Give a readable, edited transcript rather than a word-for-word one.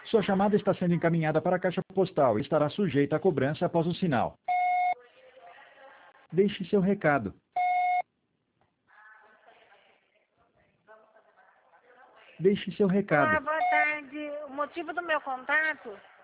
Sua chamada está sendo encaminhada para a caixa postal e estará sujeita a cobrança após o sinal. Deixe seu recado. Deixe seu recado. Olá, boa tarde. O motivo do meu contato